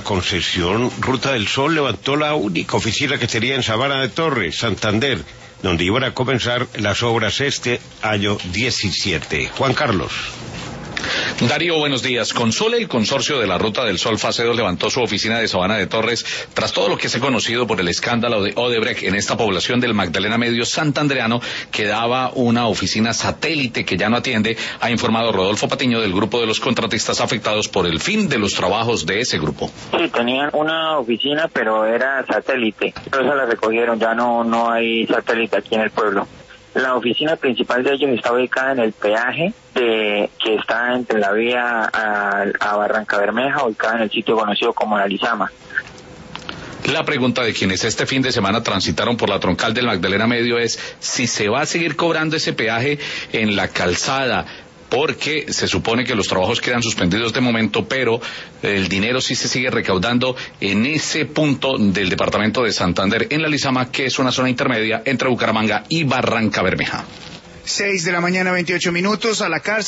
concesión Ruta del Sol levantó la única oficina que tenía en Sabana de Torres, Santander, donde iban a comenzar las obras este año 17. Juan Carlos. Darío, buenos días. Console, el consorcio de la Ruta del Sol Fase 2 levantó su oficina de Sabana de Torres tras todo lo que se ha conocido por el escándalo de Odebrecht en esta población del Magdalena Medio santandereano, que daba una oficina satélite que ya no atiende, ha informado Rodolfo Patiño del grupo de los contratistas afectados por el fin de los trabajos de ese grupo. Sí, tenían una oficina, pero era satélite. Pero esa la recogieron, ya no hay satélite aquí en el pueblo. La oficina principal de ellos está ubicada en el peaje que está entre la vía a Barranca Bermeja, ubicada en el sitio conocido como La Lizama. La pregunta de quienes este fin de semana transitaron por la troncal del Magdalena Medio es si se va a seguir cobrando ese peaje en la calzada, porque se supone que los trabajos quedan suspendidos de momento, pero el dinero sí se sigue recaudando en ese punto del departamento de Santander, en La Lizama, que es una zona intermedia entre Bucaramanga y Barranca Bermeja. 6 de la mañana, 28 minutos, a la cárcel.